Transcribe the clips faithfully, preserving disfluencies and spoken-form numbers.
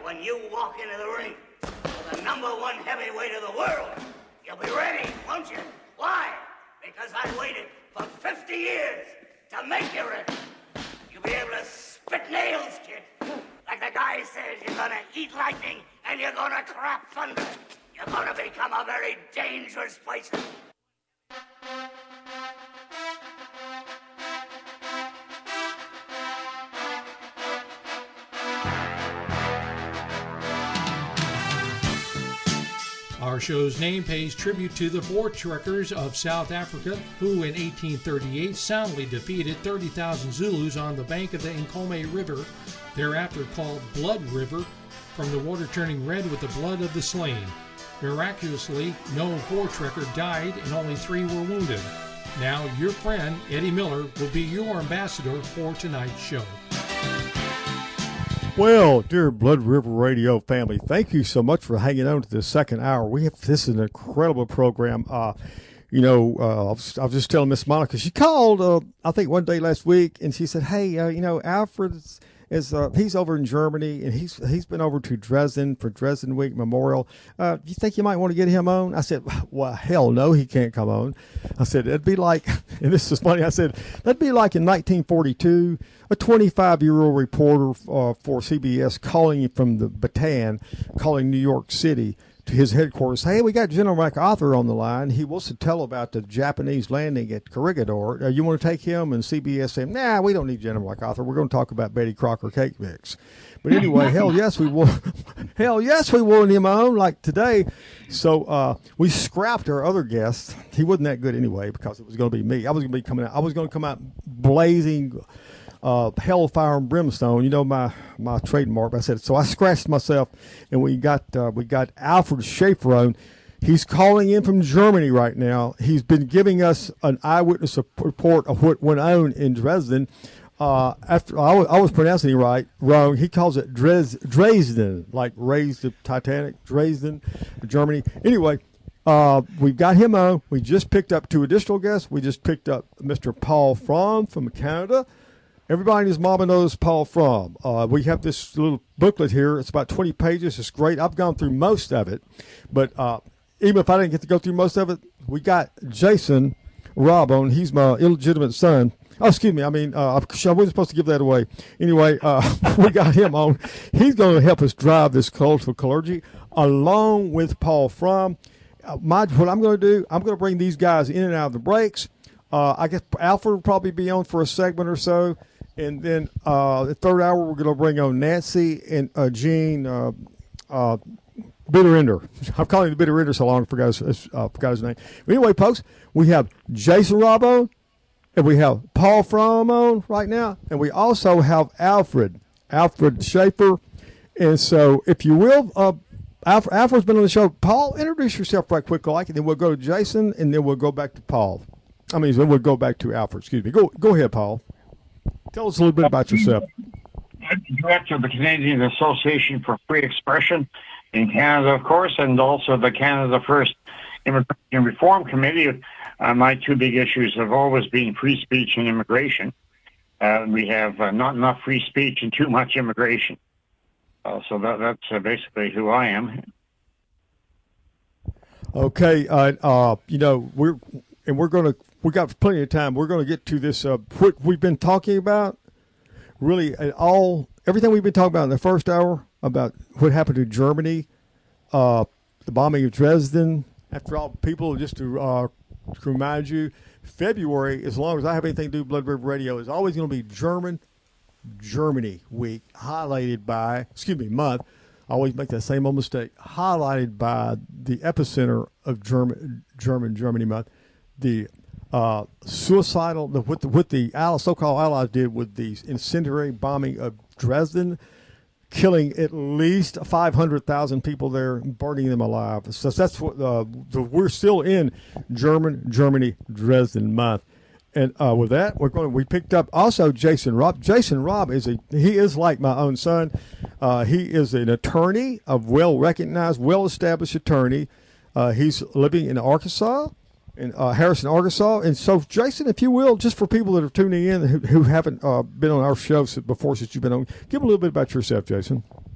when you walk into the ring with the number one heavyweight of the world, you'll be ready, won't you? Why? Because I waited for fifty years to make you ready. You'll be able to spit nails, kid. Like the guy says, you're gonna eat lightning and you're gonna crap thunder. You're gonna become a very dangerous person. Our show's name pays tribute to the Voortrekkers of South Africa, who in eighteen thirty-eight soundly defeated thirty thousand Zulus on the bank of the Nkomo River, thereafter called Blood River, from the water turning red with the blood of the slain. Miraculously, no Voortrekker died and only three were wounded. Now, your friend, Eddie Miller, will be your ambassador for tonight's show. Well, dear Blood River Radio family, thank you so much for hanging on to this second hour. We have this is an incredible program. Uh, you know, uh, I, was, I was just telling Miss Monica, she called, uh, I think one day last week, and she said, "Hey, uh, you know, Alfred is, is uh, he's over in Germany, and he's he's been over to Dresden for Dresden Week Memorial. Uh, do you think you might want to get him on?" I said, "Well, hell no, he can't come on." I said, "It'd be like," and this is funny, I said, "that'd be like in nineteen forty-two, a twenty-five-year-old reporter uh, for C B S calling from the Bataan, calling New York City to his headquarters. Hey, we got General MacArthur on the line. He wants to tell about the Japanese landing at Corregidor. Uh, you want to take him?" And C B S said, "Nah, we don't need General MacArthur. We're going to talk about Betty Crocker cake mix." But anyway, hell yes, we want, hell yes, we wanted him on like today. So uh, we scrapped our other guest. He wasn't that good anyway because it was going to be me. I was going to be coming out. I was going to come out blazing. Uh, hellfire and brimstone, you know, my my trademark. I said so. I scratched myself, and we got uh, we got Alfred Schaefer on. He's calling in from Germany right now. He's been giving us an eyewitness report of what went on in Dresden. Uh, after I was, I was pronouncing it right, wrong. He calls it Dres, Dresden, like raised the Titanic, Dresden, Germany. Anyway. Uh, we've got him on. We just picked up two additional guests. We just picked up Mister Paul Fromm from Canada. Everybody in his mama knows Paul Fromm. Uh, we have this little booklet here. It's about twenty pages. It's great. I've gone through most of it. But uh, even if I didn't get to go through most of it, we got Jason Robb on. He's my illegitimate son. Oh, excuse me. I mean, uh, I wasn't supposed to give that away. Anyway, uh, we got him on. He's going to help us drive this cultural clergy along with Paul Fromm. Uh, my, what I'm going to do, I'm going to bring these guys in and out of the breaks. Uh, I guess Alfred will probably be on for a segment or so. And then uh, the third hour, we're going to bring on Nancy and uh, Gene uh, uh, Bitterender. I'm calling him the Bitterender so long I forgot his, uh, forgot his name. But anyway, folks, we have Jason Robb on, and we have Paul Fromm on right now, and we also have Alfred, Alfred Schaefer. And so, if you will, uh, Alfred, Alfred's been on the show. Paul, introduce yourself right quick, like, and then we'll go to Jason, and then we'll go back to Paul. I mean, then we'll go back to Alfred. Excuse me. Go, go ahead, Paul. Tell us a little bit about yourself. I'm director of the Canadian Association for Free Expression in Canada, of course, and also the Canada First Immigration Reform Committee. Uh, my two big issues have always been free speech and immigration. Uh, we have uh, not enough free speech and too much immigration. Uh, so that, that's uh, basically who I am. Okay, uh, uh, you know, we're and we're going to we got plenty of time. We're going to get to this. Uh, what we've been talking about, really, at all everything we've been talking about in the first hour about what happened to Germany, uh, the bombing of Dresden. After all, people, just to, uh, to remind you, February, as long as I have anything to do with Blood River Radio, is always going to be German Germany week, highlighted by, excuse me, month. I always make that same old mistake. Highlighted by the epicenter of German German Germany month, the uh, suicidal, the, what the what the Allies, so-called Allies did with the incendiary bombing of Dresden, killing at least five hundred thousand people there, burning them alive. So that's what uh, the, we're still in German Germany Dresden month. And uh, with that, we're going. We picked up also Jason Robb. Jason Robb is a he is like my own son. Uh, he is an attorney, a well recognized, well established attorney. Uh, he's living in Arkansas, in uh, Harrison, Arkansas. And so, Jason, if you will, just for people that are tuning in who, who haven't uh, been on our show before since you've been on, give a little bit about yourself, Jason.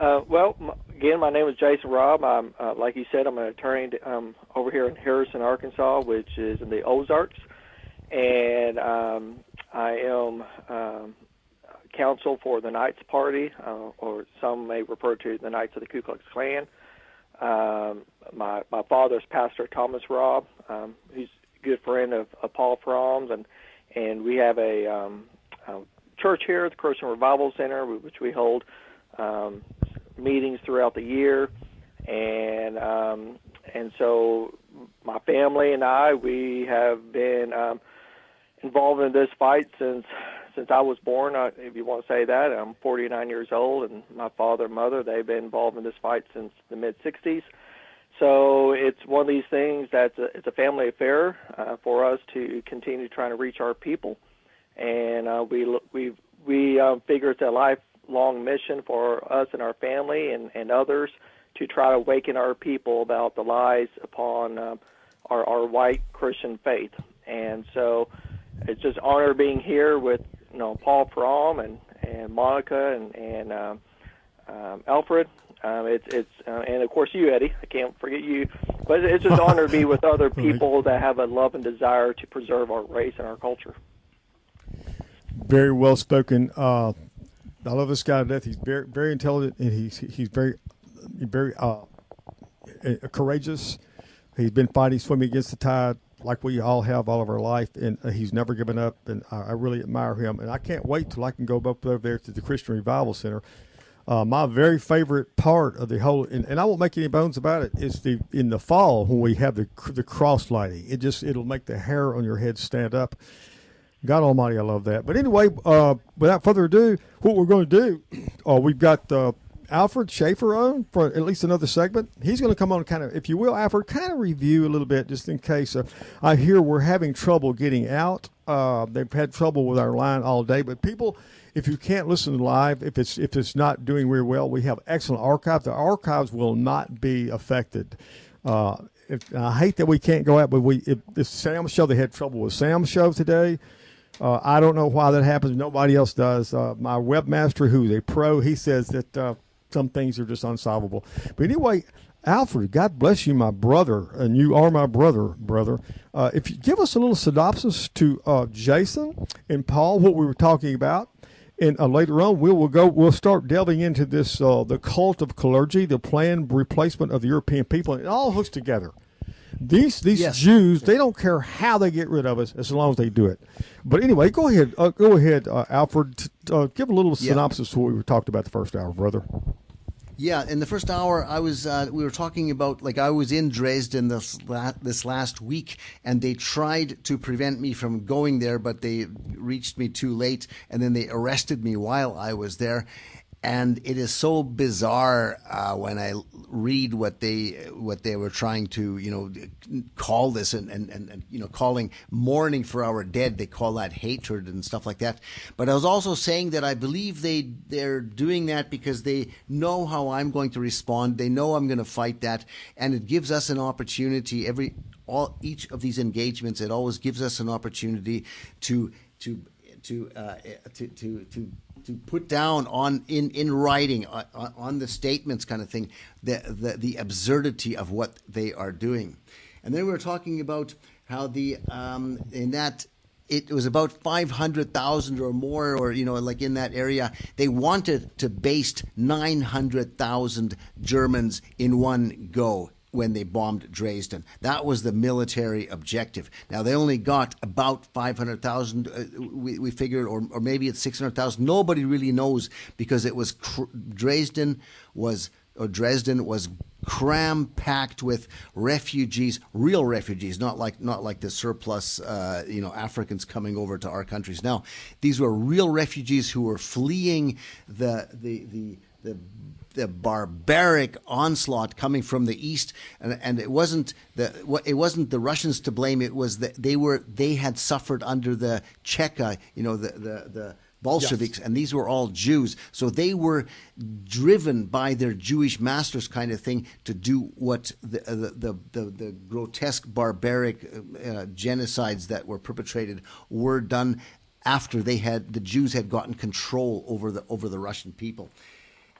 Uh, well, m- again, my name is Jason Robb. I'm, uh, like you said, I'm an attorney um, over here in Harrison, Arkansas, which is in the Ozarks, and um, I am um, counsel for the Knights Party, uh, or some may refer to the Knights of the Ku Klux Klan. Um, my my father's Pastor Thomas Robb. Um, he's a good friend of, of Paul Fromm's, and and we have a, um, a church here at the Christian Revival Center, which we hold um, meetings throughout the year, and um, and so my family and I, we have been um, involved in this fight since since I was born, uh, if you want to say that. I'm forty-nine years old, and my father and mother, they've been involved in this fight since the mid sixties. So it's one of these things that's a, it's a family affair uh, for us to continue trying to reach our people, and uh, we we we uh, figure it's a lifelong mission for us and our family and, and others to try to awaken our people about the lies upon uh, our, our white Christian faith. And so it's just honor being here with you know Paul Fromm and, and Monica and, and um, um, Alfred. Um, it's it's uh, and of course you, Eddie. I can't forget you. But it's just an honor to be with other people that have a love and desire to preserve our race and our culture. Very well spoken. Uh, I love this guy to death. He's very very intelligent, and he's he's very very uh, courageous. He's been fighting, swimming against the tide, like we all have all of our life, and uh, he's never given up. And I, I really admire him. And I can't wait till I can go up over there to the Christian Revival Center. Uh, my very favorite part of the whole, and, and I won't make any bones about it, is the in the fall when we have the the cross lighting. It just it'll make the hair on your head stand up. God Almighty, I love that. But anyway, uh, without further ado, what we're going to do, uh, we've got uh, Alfred Schaefer on for at least another segment. He's going to come on and kind of, if you will, Alfred, kind of review a little bit just in case. Uh, I hear we're having trouble getting out. Uh, they've had trouble with our line all day. But people, if you can't listen live, if it's if it's not doing very well, we have excellent archives. The archives will not be affected. Uh, if, I hate that we can't go out, but we if the Sam show, they had trouble with Sam's show today. Uh, I don't know why that happens. Nobody else does. Uh, my webmaster, who's a pro, he says that uh, some things are just unsolvable. But anyway, Alfred, God bless you, my brother, and you are my brother, brother. Uh, if you give us a little synopsis to uh, Jason and Paul, what we were talking about, and uh, later on we will go. We'll start delving into this, uh, the cult of clergy, the planned replacement of the European people, and it all hooks together. These these yes. Jews, they don't care how they get rid of us as long as they do it. But anyway, go ahead, uh, go ahead, uh, Alfred. T- uh, give a little yeah. synopsis to what we talked about the first hour, brother. Yeah, in the first hour, I was uh, we were talking about, like, I was in Dresden this la- this last week, and they tried to prevent me from going there, but they reached me too late, and then they arrested me while I was there. And it is so bizarre uh, when I read what they what they were trying to, you know, call this and, and, and, you know, calling mourning for our dead. They call that hatred and stuff like that. But I was also saying that I believe they, they're doing that because they know how I'm going to respond. They know I'm going to fight that. And it gives us an opportunity every all each of these engagements. It always gives us an opportunity to to to uh, to to to to put down on in, in writing on, on the statements kind of thing the, the the absurdity of what they are doing. And then we were talking about how the um, in that it was about five hundred thousand or more, or, you know, like in that area, they wanted to baste nine hundred thousand Germans in one go when they bombed Dresden. That was the military objective. Now, they only got about five hundred thousand, uh, we, we figured, or, or maybe it's six hundred thousand. Nobody really knows, because it was cr- Dresden was, or Dresden was cram-packed with refugees, real refugees, not like not like the surplus, uh, you know, Africans coming over to our countries. Now, these were real refugees who were fleeing the the the the the barbaric onslaught coming from the east, and, and it wasn't the it wasn't the Russians to blame. It was that they were they had suffered under the Cheka, you know, the the the Bolsheviks, yes. And these were all Jews, so they were driven by their Jewish masters, kind of thing, to do what the the the, the, the grotesque, barbaric uh, genocides that were perpetrated were done after they had the Jews had gotten control over the over the Russian people.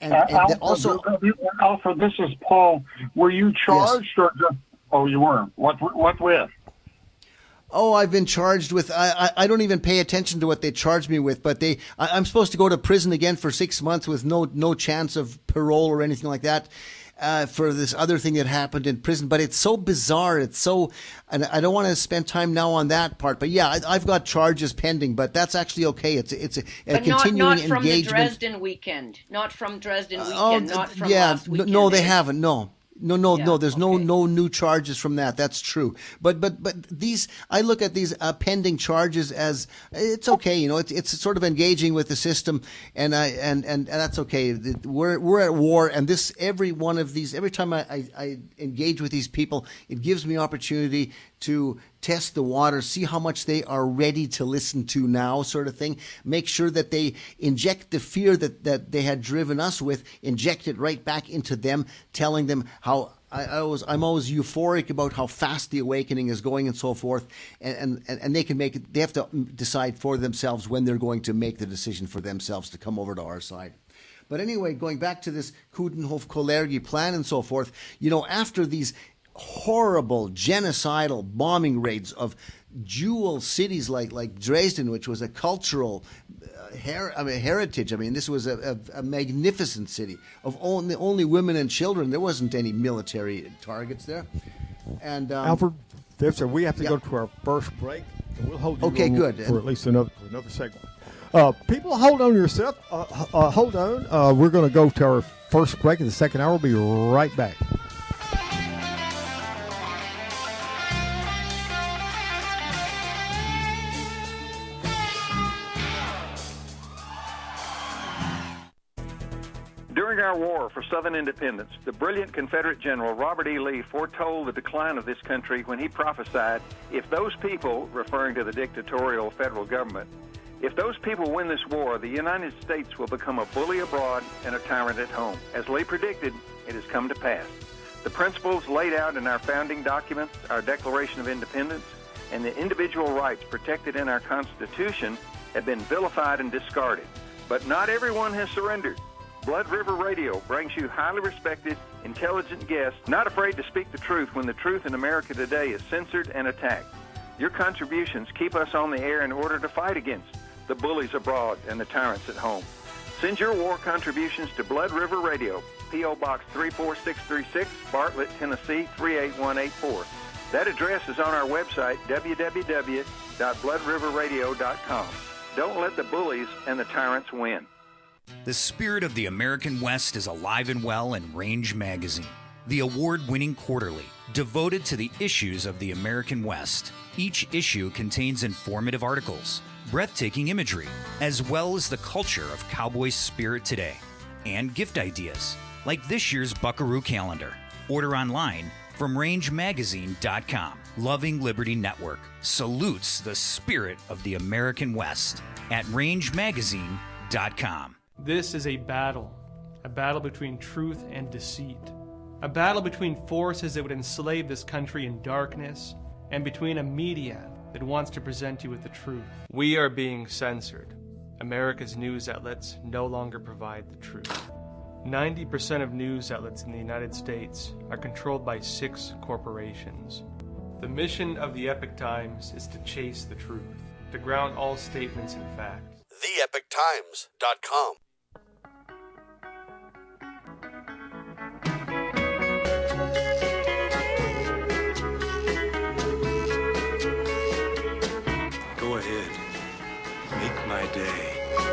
And, Uh, and Alfred, also, Alfred, this is Paul. Were you charged Yes. or just? Oh, you were. What? What with? oh, I've been charged with. I, I I don't even pay attention to what they charge me with, but they. I, I'm supposed to go to prison again for six months with no no chance of parole or anything like that. Uh, for this other thing that happened in prison, but it's so bizarre. It's so, and I don't want to spend time now on that part. But yeah, I, I've got charges pending, but that's actually okay. It's it's a, a But not, continuing not from the engagement. Dresden weekend. Not from Dresden weekend. Oh, not from yeah, last no, weekend. no, they eh? haven't. No, no, no, Yeah, no. There's no okay. no new charges from that. That's true. But but but these, I look at these uh, pending charges as it's okay. You know, it's it's sort of engaging with the system, and I and and, and that's okay. We're we're at war, and this every one of these every time I, I, I engage with these people, it gives me opportunity to test the water, see how much they are ready to listen to now, sort of thing. Make sure that they inject the fear that, that they had driven us with, inject it right back into them, telling them how I, I was, I'm always euphoric about how fast the awakening is going and so forth. And, and, and they can make it, they have to decide for themselves when they're going to make the decision for themselves to come over to our side. But anyway, going back to this Coudenhove-Kalergi plan and so forth, you know, after these horrible genocidal bombing raids of jewel cities like, like Dresden, which was a cultural uh, her- I mean, heritage. I mean, this was a, a, a magnificent city of only, only women and children. There wasn't any military targets there. And um, Alfred, there's a, we have to yeah. go to our first break. So we'll hold you Okay, on good. for at least another for another segment. Uh, people, hold on yourself. Uh, uh, hold on. Uh, we're going to go to our first break in the second hour. We'll be right back. During our war for Southern independence, the brilliant Confederate General Robert E. Lee foretold the decline of this country when he prophesied, if those people, referring to the dictatorial federal government, if those people win this war, the United States will become a bully abroad and a tyrant at home. As Lee predicted, it has come to pass. The principles laid out in our founding documents, our Declaration of Independence, and the individual rights protected in our Constitution have been vilified and discarded. But not everyone has surrendered. Blood River Radio brings you highly respected, intelligent guests, not afraid to speak the truth when the truth in America today is censored and attacked. Your contributions keep us on the air in order to fight against the bullies abroad and the tyrants at home. Send your war contributions to Blood River Radio, P O. Box three four six three six, Bartlett, Tennessee three eight one eight four. That address is on our website, w w w dot blood river radio dot com. Don't let the bullies and the tyrants win. The spirit of the American West is alive and well in Range Magazine, the award-winning quarterly devoted to the issues of the American West. Each issue contains informative articles, breathtaking imagery, as well as the culture of cowboy spirit today, and gift ideas, like this year's Buckaroo calendar. Order online from range magazine dot com. Loving Liberty Network salutes the spirit of the American West at range magazine dot com. This is a battle, a battle between truth and deceit, a battle between forces that would enslave this country in darkness, and between a media that wants to present you with the truth. We are being censored. America's news outlets no longer provide the truth. ninety percent of news outlets in the United States are controlled by six corporations. The mission of the Epoch Times is to chase the truth, to ground all statements in fact. the epoch times dot com. Go ahead. Make my day.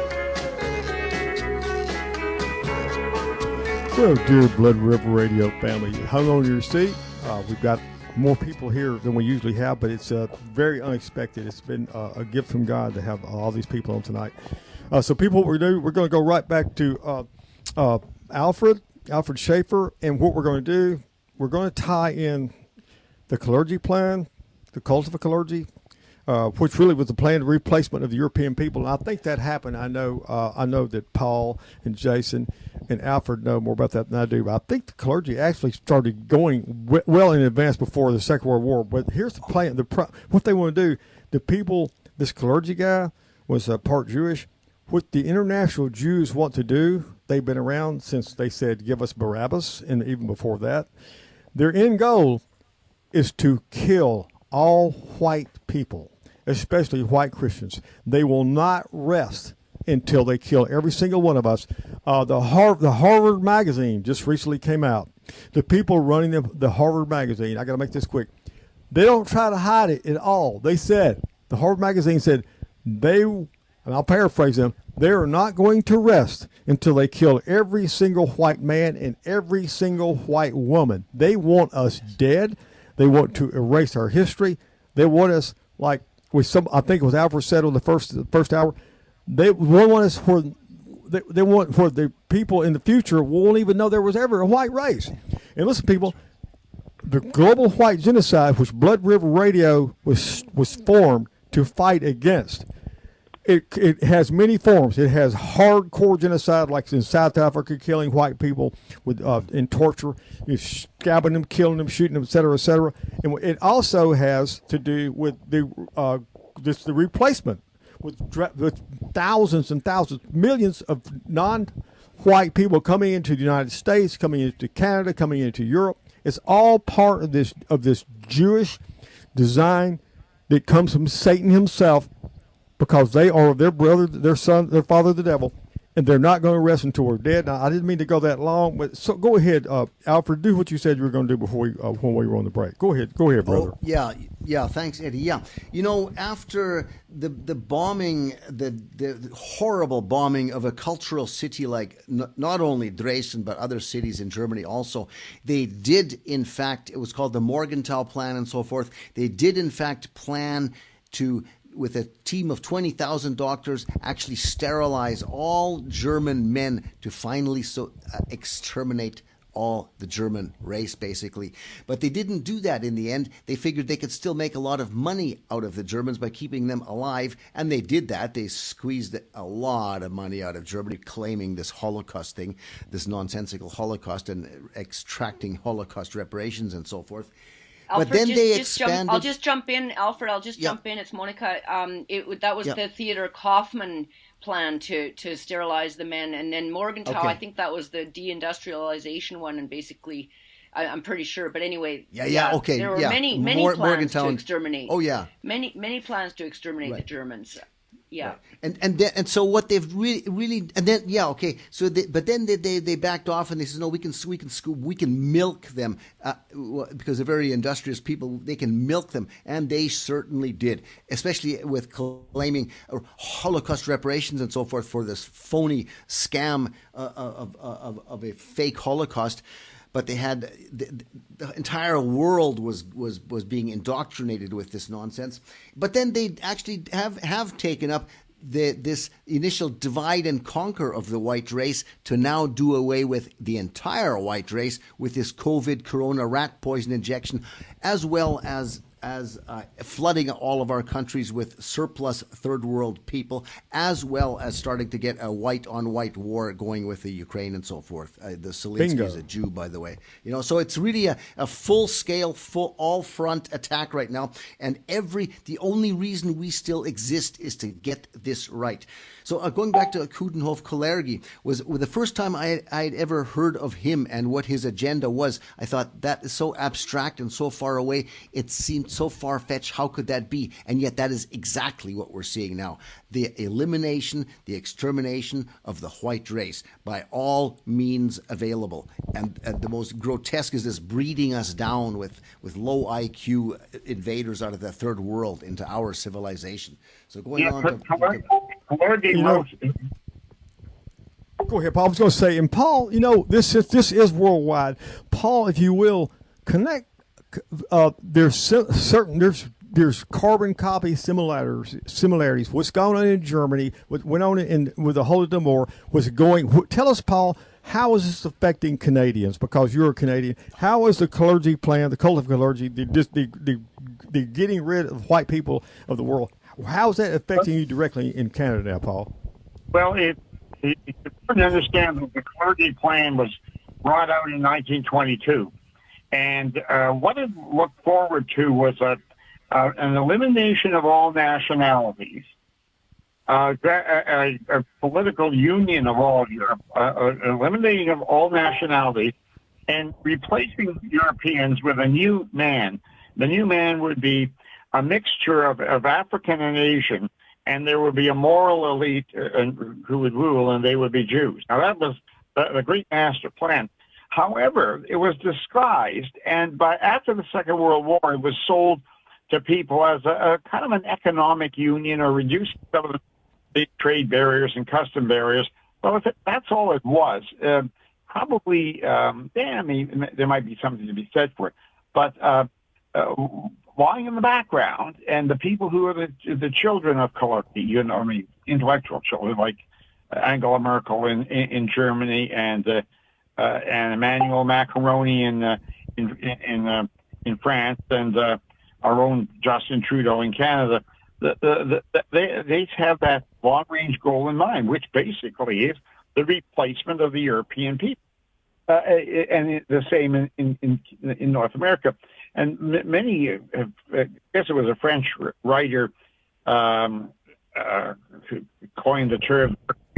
Well, dear Blood River Radio family, you hung on to your seat. Uh, we've got more people here than we usually have, but it's uh, very unexpected. It's been uh, a gift from God to have all these people on tonight. Uh, so, people, what we're doing, we're going to go right back to uh, uh, Alfred, Alfred Schaefer, and what we're going to do, we're going to tie in the Kalergi plan, the cult of a Kalergi, uh, which really was the planned replacement of the European people. And I think that happened. I know uh, I know that Paul and Jason and Alfred know more about that than I do. But I think the Kalergi actually started going w- well in advance before the Second World War. But here's the plan. The pro- what they want to do, the people, this Kalergi guy was uh, part Jewish. What the international Jews want to do They've been around since they said, give us Barabbas, and even before that. Their end goal is to kill all white people, especially white Christians. They will not rest until they kill every single one of us. Uh, the, Har- the Harvard magazine just recently came out. The people running the, the Harvard magazine, I got to make this quick, they don't try to hide it at all. They said, the Harvard magazine said, they, and I'll paraphrase them, they are not going to rest until they kill every single white man and every single white woman. They want us dead. They want to erase our history. They want us, like with some, I think it was Alfred said on the first the first hour, they want us for they, they want for the people in the future won't even know there was ever a white race. And listen, people, the global white genocide, which Blood River Radio was was formed to fight against, it it has many forms. It has hardcore genocide, like in South Africa, killing white people with uh, in torture, you know, scabbing them, killing them, shooting them, et cetera, et cetera. And it also has to do with the uh, this the replacement with, with thousands and thousands, millions of non-white people coming into the United States, coming into Canada, coming into Europe. It's all part of this of this Jewish design that comes from Satan himself, because they are their brother, their son, their father, the devil, and they're not going to rest until we're dead. Now, I didn't mean to go that long, but so go ahead, uh, Alfred. Do what you said you were going to do before we uh, when we were on the break. Go ahead, go ahead, brother. Oh, yeah, yeah. Thanks, Eddie. Yeah, you know, after the the bombing, the the horrible bombing of a cultural city like n- not only Dresden but other cities in Germany also, they did in fact. It was called the Morgenthau Plan and so forth. They did in fact plan to, with a team of twenty thousand doctors, actually sterilize all German men to finally so uh, exterminate all the German race, basically. But they didn't do that in the end. They figured they could still make a lot of money out of the Germans by keeping them alive, and they did that. They squeezed a lot of money out of Germany, claiming this Holocaust thing, this nonsensical Holocaust, and extracting Holocaust reparations and so forth. Alfred, but then just, they just expanded. Jump, I'll just jump in, Alfred. I'll just Yeah. jump in. It's Monica. Um, it that was Yeah. the Theodor Kaufman plan to to sterilize the men, and then Morgenthau. Okay. I think that was the deindustrialization one, and basically, I, I'm pretty sure. But anyway, Yeah, yeah, okay, There were yeah. many many Mor- plans Morgenthau to and- exterminate. Oh, yeah. many many plans to exterminate Right. the Germans. Yeah. And and then, and so what they've really really and then yeah okay so they, but then they, they they backed off and they said no we can we can we can milk them uh, because they're very industrious people, they can milk them, and they certainly did, especially with claiming Holocaust reparations and so forth for this phony scam uh, of, of of a fake Holocaust. But they had the, the entire world was, was, was being indoctrinated with this nonsense. But then they actually have, have taken up the, this initial divide and conquer of the white race to now do away with the entire white race with this COVID corona rat poison injection, as well as as uh, flooding all of our countries with surplus third world people, as well as starting to get a white-on-white war going with the Ukraine and so forth. Uh, the Zelensky is a Jew, by the way. You know, so it's really a, a full-scale, full all-front attack right now. And every the only reason we still exist is to get this right. So uh, going back to Coudenhove Kalergi, was, was the first time I I had ever heard of him and what his agenda was. I thought that is so abstract and so far away. It seemed so far-fetched. How could that be? And yet that is exactly what we're seeing now. The elimination, the extermination of the white race by all means available. And, and the most grotesque is this breeding us down with, with low I Q invaders out of the third world into our civilization. So going Yeah, on but to... Kalergi You know- wrote- Go ahead, Paul. I was going to say, and Paul, you know, this is this is worldwide. Paul, if you will, connect. Uh, there's certain there's there's carbon copy similarities. Similarities. What's going on in Germany? What went on in with the Holodomor was going. Tell us, Paul, how is this affecting Canadians? Because you're a Canadian. How is the clergy plan, the cult of clergy, the the the, the getting rid of white people of the world? How is that affecting you directly in Canada now, Paul? Well, it, it, it's important to understand that the clergy plan was brought out in nineteen twenty-two. And uh, what it looked forward to was a, uh, an elimination of all nationalities uh, a, a, a political union of all Europe, uh, eliminating of all nationalities, and replacing Europeans with a new man. The new man would be a mixture of, of African and Asian, and there would be a moral elite uh, who would rule, and they would be Jews. Now, that was the, the great master plan. However, it was disguised, and by after the Second World War, it was sold to people as a, a kind of an economic union, or reduced some of the big trade barriers and custom barriers. Well, if it, that's all it was, uh, probably, um, yeah, I mean, there might be something to be said for it. But uh, uh, lying in the background, and the people who are the, the children of color, you know, I mean, intellectual children, like Angela Merkel in, in, in Germany, and uh, uh, and Emmanuel Macron in uh, in in, uh, in France, and uh, our own Justin Trudeau in Canada. The, the, the, they they have that long range goal in mind, which basically is the replacement of the European people, uh, and the same in, in, in North America. And many, have, I guess it was a French writer um, uh, who coined the term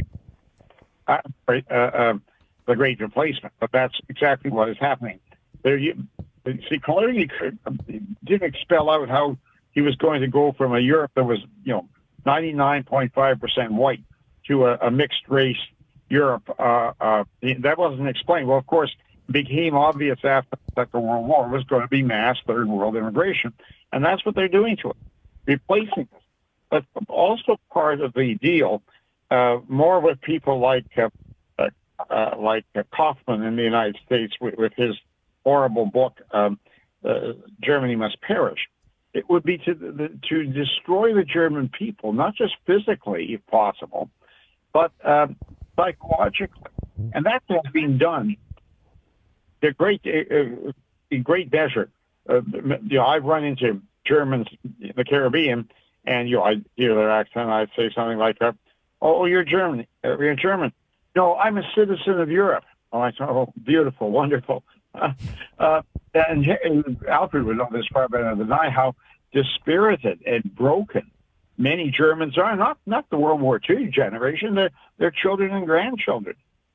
uh, uh, uh, the Great Replacement, but that's exactly what is happening. There, you, see, Coleridge didn't spell out how he was going to go from a Europe that was, you know, ninety-nine point five percent white to a, a mixed race Europe. Uh, uh, that wasn't explained. Well, of course, it became obvious after the Second World War was going to be mass third world immigration, and that's what they're doing to it, replacing it. But also part of the deal, uh, more with people like uh, uh, uh, like uh, Kaufman in the United States with, with his horrible book, um, uh, Germany Must Perish. It would be to the, to destroy the German people, not just physically, if possible, but um, psychologically, and that has been done. The great, uh, in great measure. Uh, you know, I've run into Germans in the Caribbean, and you know, I hear their accent. And I say something like, uh, "Oh, you're German. Uh, you're German." No, I'm a citizen of Europe. Oh, I thought, oh, beautiful, wonderful. Uh, uh, and, and Alfred would know this far better than I, how dispirited and broken many Germans are. Not not the World War Two generation, their, their children and grandchildren.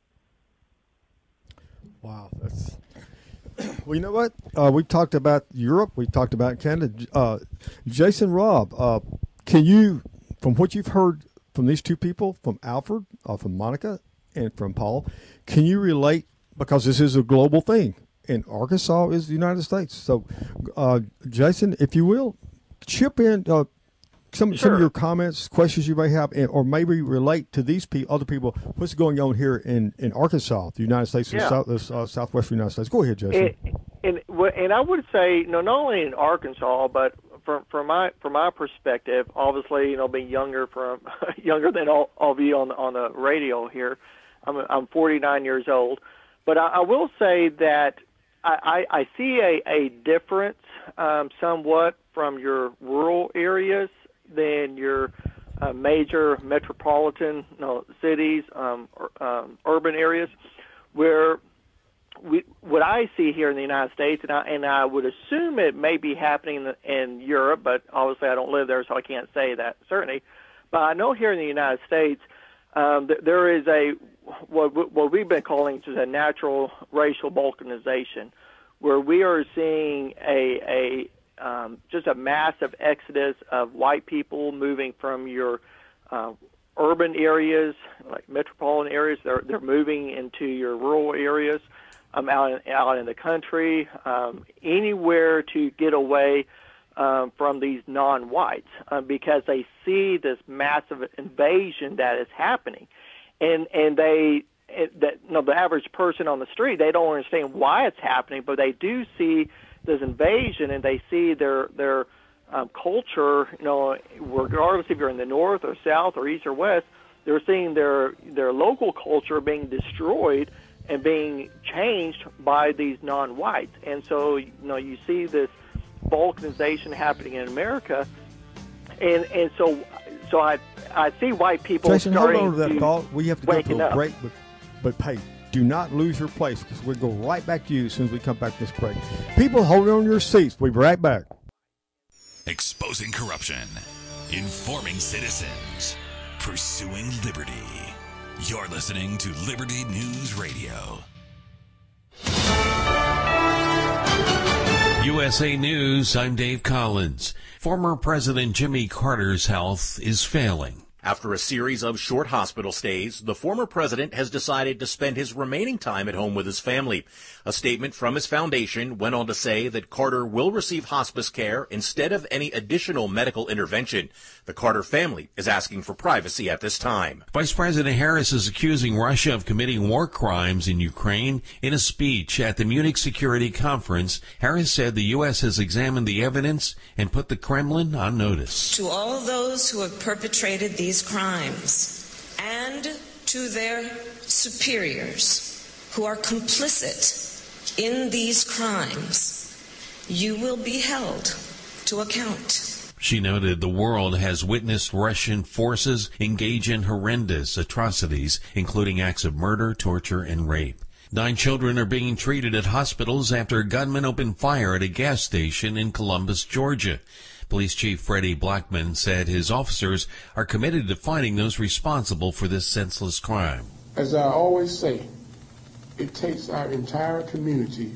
Wow. That's... Well, you know what? Uh, we talked about Europe. We talked about Canada. Uh, Jason Robb, uh, can you, from what you've heard from these two people, from Alfred, uh, from Monica, and from Paul, can you relate, because this is a global thing, and Arkansas is the United States. So, uh, Jason, if you will, chip in uh, some, sure. some of your comments, questions you may have, and, or maybe relate to these pe- other people, what's going on here in, in Arkansas, the United States, yeah. South, uh, southwestern United States. Go ahead, Jason. And, and, and I would say, you know, not only in Arkansas, but from, from my from my perspective, obviously, you know, being younger from younger than all, all of you on on the radio here, I'm I'm forty-nine years old, but I, I will say that I, I see a, a difference um, somewhat from your rural areas than your uh, major metropolitan you know, cities, um, or, um, urban areas, where we, what I see here in the United States, and I, and I would assume it may be happening in, the, in Europe, but obviously I don't live there, so I can't say that certainly. But I know here in the United States, um, th- there is a what, what we've been calling just a natural racial balkanization, where we are seeing a, a um, just a massive exodus of white people moving from your uh, urban areas, like metropolitan areas. They're they're moving into your rural areas, um, out in, out in the country, um, anywhere to get away um, from these non-whites, uh, because they see this massive invasion that is happening, and and they. It, that you know, the average person on the street, they don't understand why it's happening, but they do see this invasion, and they see their their um, culture. You know, regardless if you're in the north or south or east or west, they're seeing their their local culture being destroyed and being changed by these non-whites. And so, you know, you see this balkanization happening in America, and and so so I I see white people Jason, starting hold on to that to thought. We have to go to a up. break, but. But, hey, do not lose your place, because we'll go right back to you as soon as we come back to this break. People, hold on your seats. We'll be right back. Exposing corruption. Informing citizens. pursuing liberty. You're listening to Liberty News Radio. U S A News, I'm Dave Collins. Former President Jimmy Carter's health is failing. After a series of short hospital stays, the former president has decided to spend his remaining time at home with his family. A statement from his foundation went on to say that Carter will receive hospice care instead of any additional medical intervention. The Carter family is asking for privacy at this time. Vice President Harris is accusing Russia of committing war crimes in Ukraine. In a speech at the Munich Security Conference, Harris said the U S has examined the evidence and put the Kremlin on notice. To all those who have perpetrated these crimes and to their superiors who are complicit in these crimes, you will be held to account. She noted the world has witnessed Russian forces engage in horrendous atrocities, including acts of murder, torture, and rape. Nine children are being treated at hospitals after a gunman opened fire at a gas station in Columbus, Georgia. Police Chief Freddie Blackman said his officers are committed to finding those responsible for this senseless crime. As I always say, it takes our entire community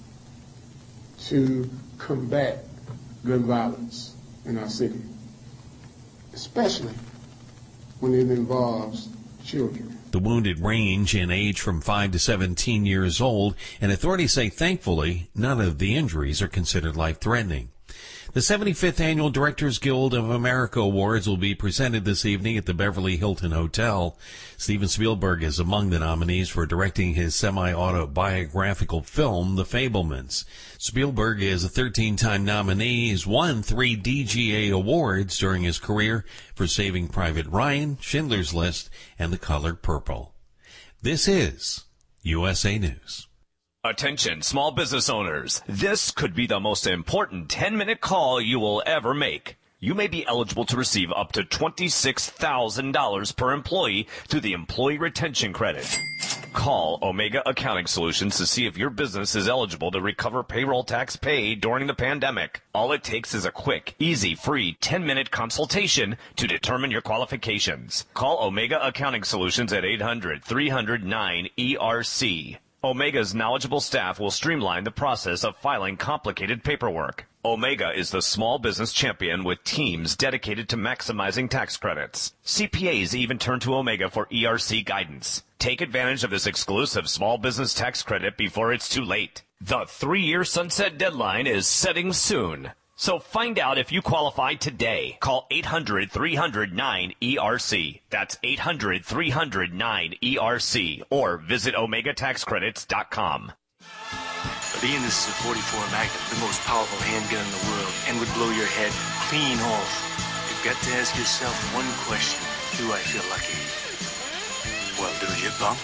to combat gun violence in our city, especially when it involves children. The wounded range in age from five to seventeen years old, and authorities say, thankfully, none of the injuries are considered life-threatening. The seventy-fifth Annual Directors Guild of America Awards will be presented this evening at the Beverly Hilton Hotel. Steven Spielberg is among the nominees for directing his semi-autobiographical film, The Fabelmans. Spielberg is a thirteen-time nominee. He's won three D G A awards during his career for Saving Private Ryan, Schindler's List, and The Color Purple. This is U S A News. Attention, small business owners. This could be the most important ten-minute call you will ever make. You may be eligible to receive up to twenty-six thousand dollars per employee through the Employee Retention Credit. Call Omega Accounting Solutions to see if your business is eligible to recover payroll tax paid during the pandemic. All it takes is a quick, easy, free ten-minute consultation to determine your qualifications. Call Omega Accounting Solutions at eight hundred, three hundred, nine E R C. Omega's knowledgeable staff will streamline the process of filing complicated paperwork. Omega is the small business champion with teams dedicated to maximizing tax credits. C P As even turn to Omega for E R C guidance. Take advantage of this exclusive small business tax credit before it's too late. The three-year sunset deadline is setting soon. So find out if you qualify today. Call eight hundred, three hundred, nine E R C. That's eight hundred, three hundred, nine E R C. Or visit omega tax credits dot com. Being this is a forty-four Magnum, the most powerful handgun in the world, and would blow your head clean off, you've got to ask yourself one question. Do I feel lucky? Well, do you, Bunk?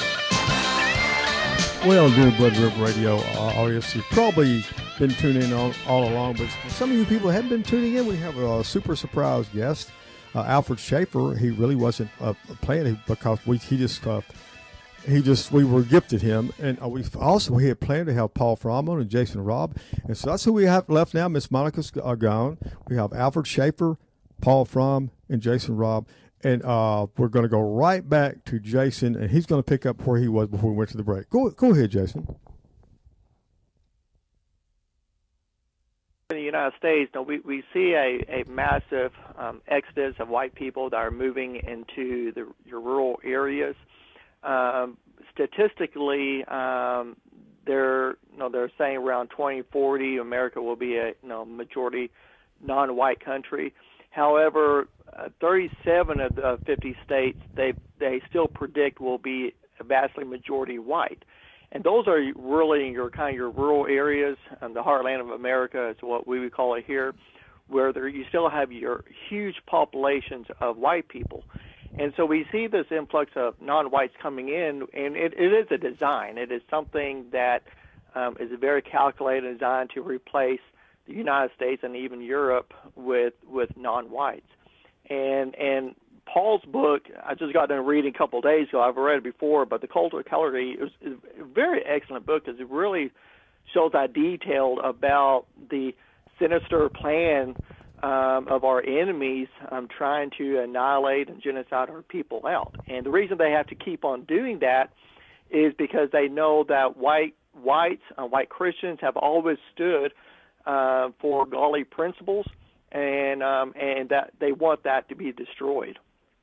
Well, dear Blood River Radio uh, audience, you've probably been tuning in all, all along, but some of you people hadn't been tuning in. We have a super surprise guest, uh, Alfred Schaefer. He really wasn't uh, playing because we he just uh, he just we were gifted him, and uh, we also we had planned to have Paul Fromm and Jason Robb, and so that's who we have left now. Miss Monica's uh, gone. We have Alfred Schaefer, Paul Fromm, and Jason Robb. And uh, we're going to go right back to Jason, and he's going to pick up where he was before we went to the break. Go, go ahead, Jason. In the United States, you know, we, we see a, a massive um, exodus of white people that are moving into the your rural areas. Um, statistically, um, they're you know they're saying around twenty forty, America will be a you know majority non-white country. However, uh, thirty-seven of the fifty states they they still predict will be vastly majority white, and those are really your kind of your rural areas, and the heartland of America is what we would call it here, where there you still have your huge populations of white people, and so we see this influx of non-whites coming in, and it, it is a design. It is something that um, is very calculated and designed to replace the United States and even Europe with with non-whites. And and Paul's book, I just got done reading a couple of days ago. I've read it before, but The Cult of Colory is, is a very excellent book because it really shows that detailed about the sinister plan um, of our enemies um, trying to annihilate and genocide our people out. And the reason they have to keep on doing that is because they know that white whites, uh, white Christians have always stood uh, for godly principles, and um, and that they want that to be destroyed.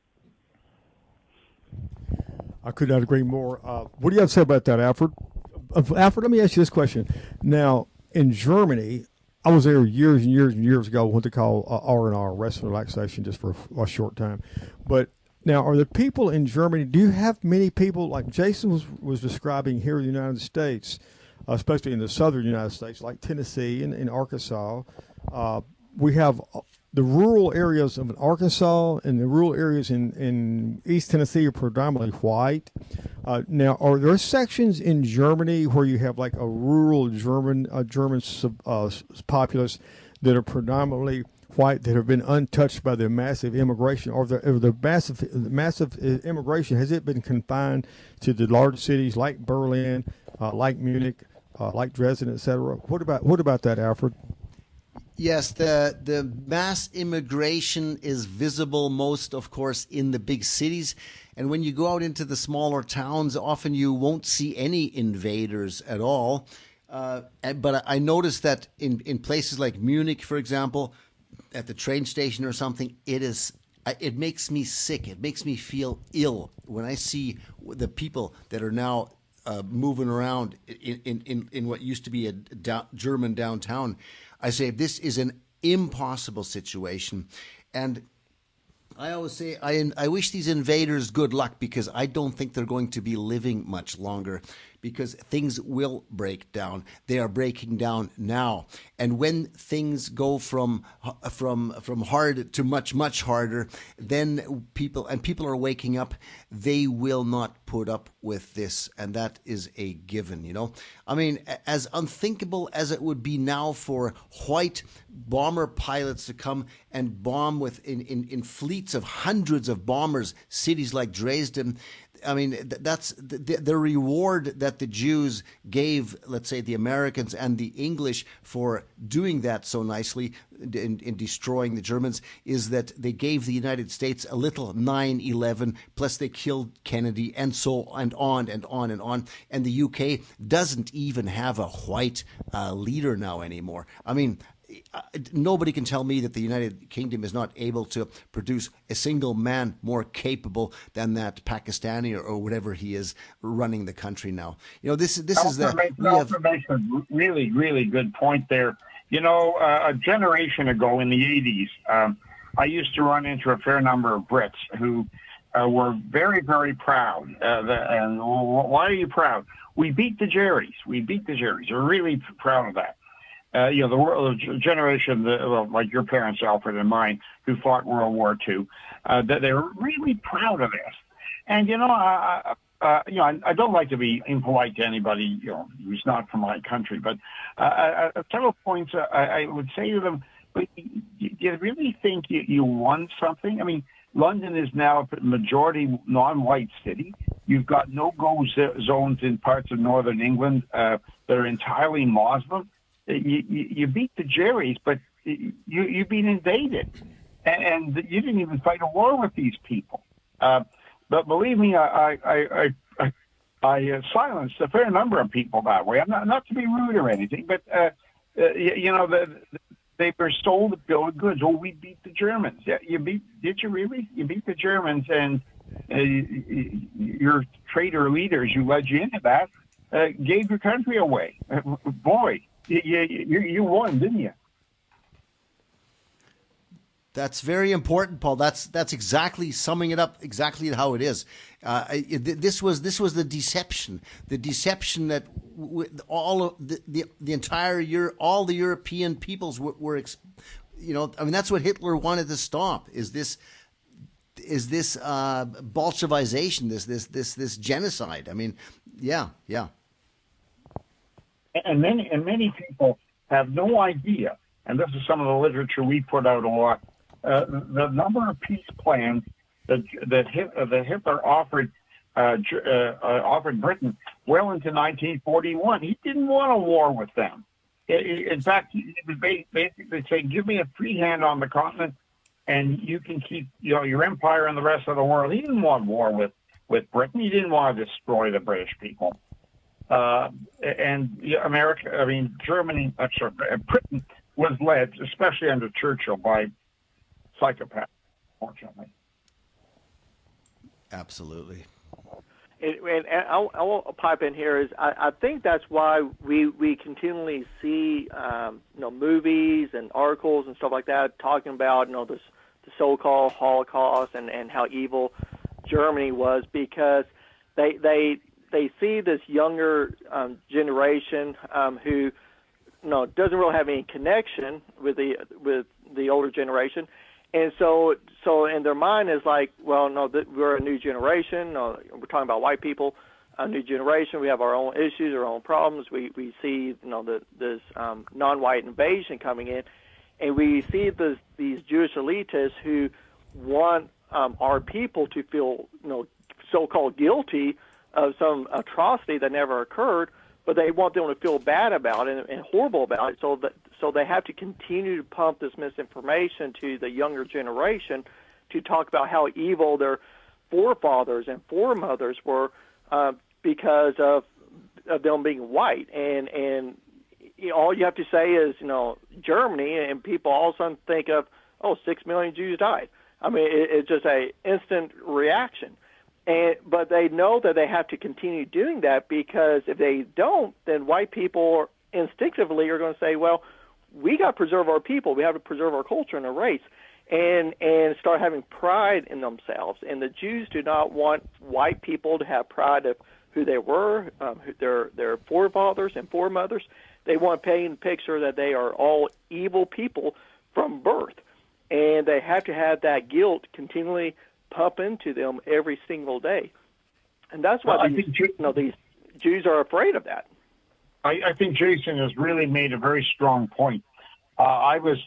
I could not agree more. Uh, what do you have to say about that, Alfred? Uh, Alfred, let me ask you this question. Now, in Germany, I was there years and years and years ago, what they call uh, R and R, rest and relaxation, just for a, a short time. But now, are the people in Germany, do you have many people, like Jason was, was describing here in the United States, uh, especially in the southern United States, like Tennessee and, and Arkansas, uh, we have the rural areas of Arkansas and the rural areas in, in East Tennessee are predominantly white. Uh, now, are there sections in Germany where you have like a rural German uh, German uh, populace that are predominantly white that have been untouched by the massive immigration, or the, or the massive the massive immigration? Has it been confined to the large cities like Berlin, uh, like Munich, uh, like Dresden, et cetera? What about what about that, Alfred? Yes, the the mass immigration is visible most, of course, in the big cities. And when you go out into the smaller towns, often you won't see any invaders at all. Uh, but I noticed that in, in places like Munich, for example, at the train station or something, it is it makes me sick. It makes me feel ill when I see the people that are now uh, moving around in, in, in, in what used to be a da- German downtown. I say this is an impossible situation, and I always say I I wish these invaders good luck, because I don't think they're going to be living much longer, because things will break down. They are breaking down now, and when things go from from from hard to much much harder, then people and people are waking up. They will not put up with this, and that is a given. You know, I mean, as unthinkable as it would be now for white bomber pilots to come and bomb with in, in, in fleets of hundreds of bombers cities like Dresden. I mean, that's the, the reward that the Jews gave, let's say, the Americans and the English for doing that so nicely in, in destroying the Germans, is that they gave the United States a little nine eleven, plus they killed Kennedy, and so and on and on and on. And the U K doesn't even have a white uh, leader now anymore. I mean, nobody can tell me that the United Kingdom is not able to produce a single man more capable than that Pakistani or, or whatever he is running the country now. You know, this this is the we have makes a really really good point there. You know, uh, a generation ago in the eighties, um, I used to run into a fair number of Brits who uh, were very very proud. Uh, the, and why are you proud? We beat the Jerrys. We beat the Jerrys. We're really proud of that. Uh, you know, the world the generation, the, well, like your parents, Alfred, and mine, who fought World War Two, uh, that they were really proud of this. And you know, I, uh, you know, I, I don't like to be impolite to anybody, you know, who's not from my country. But uh, at several points, uh, I, I would say to them, "But you, you really think you, you won something? I mean, London is now a majority non-white city. You've got no-go zones in parts of northern England uh, that are entirely Muslim." You, you, you beat the Jerrys, but you, you've been invaded, and, and you didn't even fight a war with these people. Uh, but believe me, I I I, I, I uh, silenced a fair number of people that way. I'm not not to be rude or anything, but uh, uh, you, you know the, they were sold a bill of goods. Oh, we beat the Germans. Yeah, you beat? Did you really? You beat the Germans, and uh, your traitor leaders who led you into that uh, gave your country away. Uh, boy. You, you, you won, didn't you? That's very important, Paul. That's that's exactly summing it up exactly how it is. Uh, this was this was the deception, the deception that all of the, the the entire year, all the European peoples were, were, you know, I mean, that's what Hitler wanted to stop. Is this is this uh, Bolshevization, this this this this genocide? I mean, yeah, yeah. And many and many people have no idea, and this is some of the literature we put out a lot, uh, the number of peace plans that that, Hitler, that Hitler offered uh, uh, offered Britain well into nineteen forty-one. He didn't want a war with them. In fact, it would basically say, give me a free hand on the continent, and you can keep, you know, your empire and the rest of the world. He didn't want war with, with Britain. He didn't want to destroy the British people. Uh, and America, I mean, Germany, I'm sorry, Britain was led, especially under Churchill, by psychopaths, fortunately. Absolutely. And, and, and I'll, I'll pipe in here is I, I think that's why we we continually see um, you know movies and articles and stuff like that talking about you know this the so-called Holocaust and, and how evil Germany was, because they they they see this younger um, generation um, who you know doesn't really have any connection with the with the older generation. And so, so in their mind is like, well, no, th- we're a new generation. No, we're talking about white people, a new generation. We have our own issues, our own problems. We we see, you know, the, this um, non-white invasion coming in, and we see this, these Jewish elitists who want um, our people to feel, you know, so-called guilty of some atrocity that never occurred, but they want them to feel bad about it and, and horrible about it. So that so they have to continue to pump this misinformation to the younger generation to talk about how evil their forefathers and foremothers were uh, because of of them being white. And and you know, all you have to say is you know Germany, and people all of a sudden think of oh six million Jews died. I mean it, it's just a instant reaction. And, but they know that they have to continue doing that, because if they don't, then white people instinctively are going to say, well, we got to preserve our people. We have to preserve our culture and our race, and and start having pride in themselves. And the Jews do not want white people to have pride of who they were, um, who their, their forefathers and foremothers. They want to paint a picture that they are all evil people from birth. And they have to have that guilt continually pump into them every single day, and that's why well, these, think, you know, these Jews are afraid of that. I, I think Jason has really made a very strong point. Uh, I was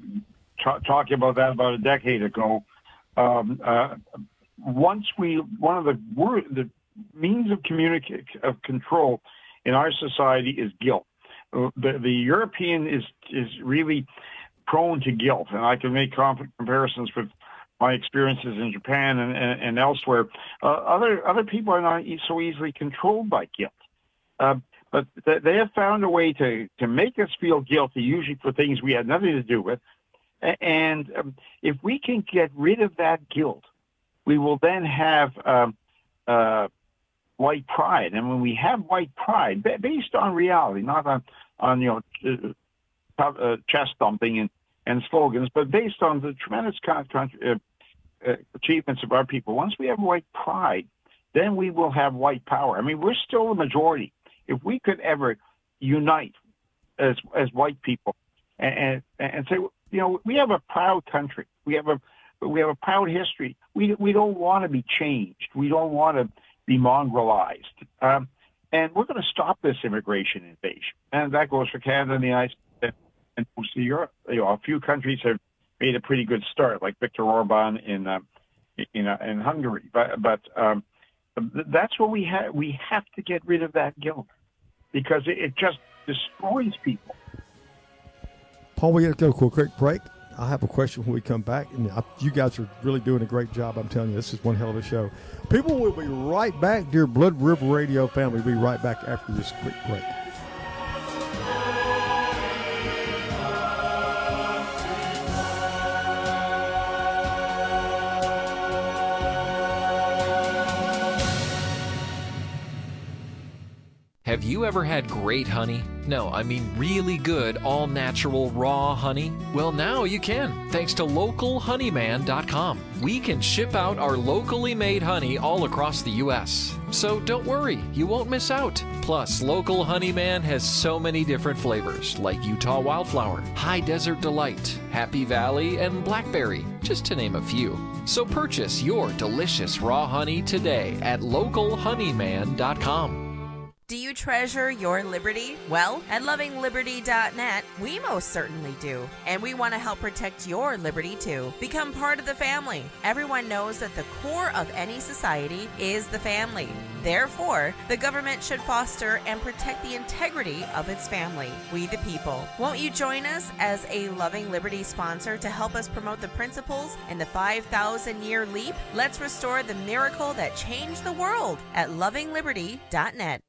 t- talking about that about a decade ago. Um, uh, once we, one of the word, the means of communicate of control in our society is guilt. Uh, the, the European is is really prone to guilt, and I can make comp- comparisons with my experiences in Japan and, and, and elsewhere. Uh, other other people are not e- so easily controlled by guilt. Uh, but th- they have found a way to, to make us feel guilty, usually for things we had nothing to do with. A- and um, if we can get rid of that guilt, we will then have um, uh, white pride. And when we have white pride, b- based on reality, not on, on you know, uh, uh, chest thumping and, and slogans, but based on the tremendous con- con- uh, uh, achievements of our people. Once we have white pride, then we will have white power. I mean, we're still the majority. If we could ever unite as as white people and and, and say, you know, we have a proud country. We have a we have a proud history. We we don't want to be changed. We don't want to be mongrelized. Um, and we're going to stop this immigration invasion. And that goes for Canada and the United States and most of Europe. You know, a few countries have made a pretty good start, like Viktor Orban in uh, in, uh, in Hungary. But but um, that's what we have. We have to get rid of that guilt, because it, it just destroys people. Paul, we got to go to a quick break. I have a question when we come back. And I, you guys are really doing a great job. I'm telling you, this is one hell of a show. People will be right back, dear Blood River Radio family. We'll be right back after this quick break. Have you ever had great honey? No, I mean really good, all-natural, raw honey? Well, now you can, thanks to local honeyman dot com. We can ship out our locally made honey all across the U S So don't worry, you won't miss out. Plus, Local Honeyman has so many different flavors, like Utah Wildflower, High Desert Delight, Happy Valley, and Blackberry, just to name a few. So purchase your delicious raw honey today at local honeyman dot com. Do you treasure your liberty? Well, at loving liberty dot net, we most certainly do. And we want to help protect your liberty too. Become part of the family. Everyone knows that the core of any society is the family. Therefore, the government should foster and protect the integrity of its family, we the people. Won't you join us as a Loving Liberty sponsor to help us promote the principles in the five thousand year leap? Let's restore the miracle that changed the world at loving liberty dot net.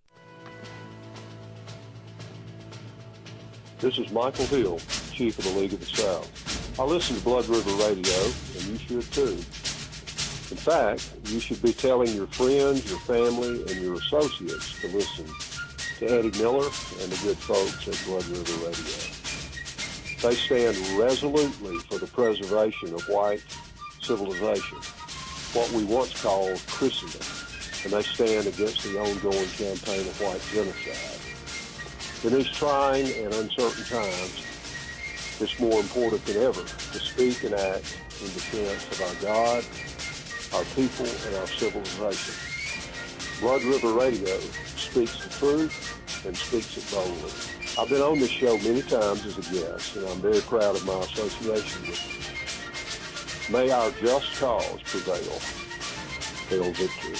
This is Michael Hill, Chief of the League of the South. I listen to Blood River Radio, and you should too. In fact, you should be telling your friends, your family, and your associates to listen to Eddie Miller and the good folks at Blood River Radio. They stand resolutely for the preservation of white civilization, what we once called Christendom, and they stand against the ongoing campaign of white genocide. In these trying and uncertain times, it's more important than ever to speak and act in defense of our God, our people, and our civilization. Blood River Radio speaks the truth and speaks it boldly. I've been on this show many times as a guest, and I'm very proud of my association with you. May our just cause prevail. Hail victory.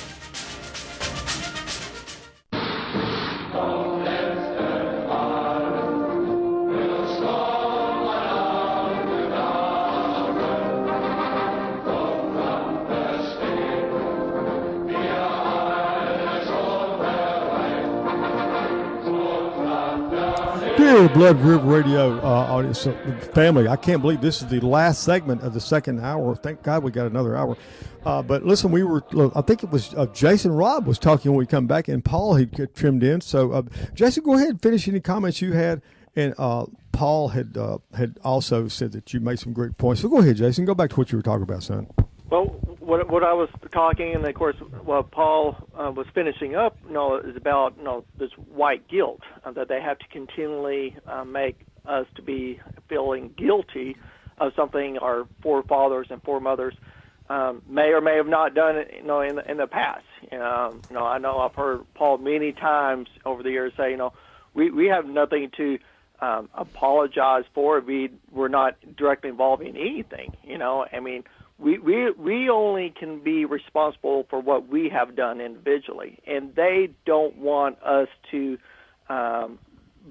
Dear Blood River Radio uh, audience, uh, family, I can't believe this is the last segment of the second hour. Thank God we got another hour. Uh, but listen, we were, I think it was uh, Jason Robb was talking when we come back, and Paul had trimmed in. So, uh, Jason, go ahead and finish any comments you had. And uh, Paul had uh, had also said that you made some great points. So go ahead, Jason. Go back to what you were talking about, son. Well, what what I was talking, and of course, what Paul uh, was finishing up, you know, is about you know this white guilt uh, that they have to continually uh, make us to be feeling guilty of something our forefathers and foremothers um, may or may have not done, you know, in the, in the past. Um, you know, I know I've heard Paul many times over the years say, you know, we we have nothing to um, apologize for. We we're not directly involved in anything. You know, I mean. We, we we only can be responsible for what we have done individually, and they don't want us to um,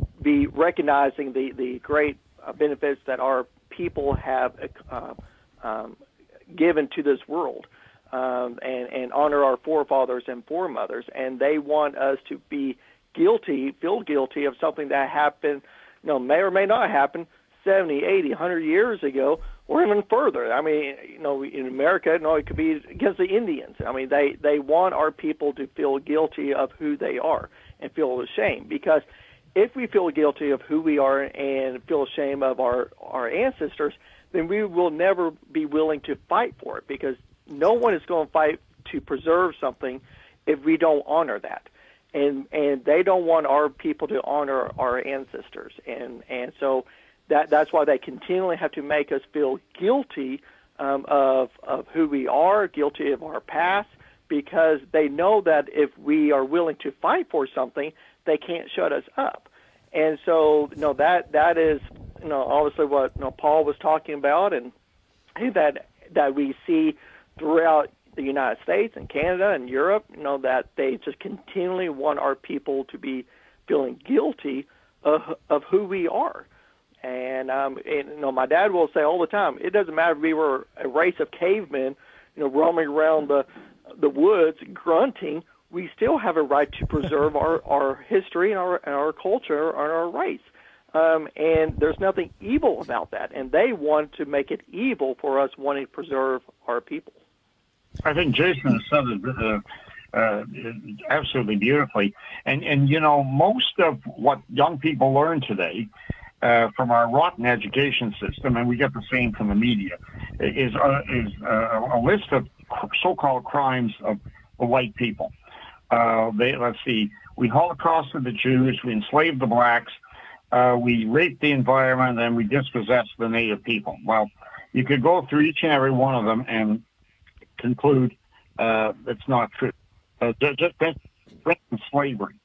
be recognizing the, the great uh, benefits that our people have uh, um, given to this world um, and, and honor our forefathers and foremothers, and they want us to be guilty, feel guilty of something that happened, you know, may or may not happen seventy, eighty, one hundred years ago, or even further. I mean, you know, in America, you know, it could be against the Indians. I mean, they, they want our people to feel guilty of who they are and feel ashamed. Because if we feel guilty of who we are and feel ashamed of our, our ancestors, then we will never be willing to fight for it, because no one is going to fight to preserve something if we don't honor that. And and they don't want our people to honor our ancestors. And, and so... That that's why they continually have to make us feel guilty um, of of who we are, guilty of our past, because they know that if we are willing to fight for something, they can't shut us up. And so, you know, that that is, you know, obviously what you know, Paul was talking about, and that that we see throughout the United States and Canada and Europe, you know, that they just continually want our people to be feeling guilty of of who we are. And, um, and, you know, my dad will say all the time, it doesn't matter if we were a race of cavemen, you know, roaming around the the woods grunting, we still have a right to preserve our, our history and our, and our culture and our race. Um, and there's nothing evil about that. And they want to make it evil for us wanting to preserve our people. I think Jason has said it uh, uh, absolutely beautifully. And, and, you know, most of what young people learn today Uh, from our rotten education system, and we get the same from the media, is uh, is uh, a list of so-called crimes of, of white people. Uh, they, let's see, we holocausted the Jews, we enslaved the blacks, uh, we raped the environment, and we dispossessed the native people. Well, you could go through each and every one of them and conclude uh, it's not true. Uh, just, just for instance, slavery.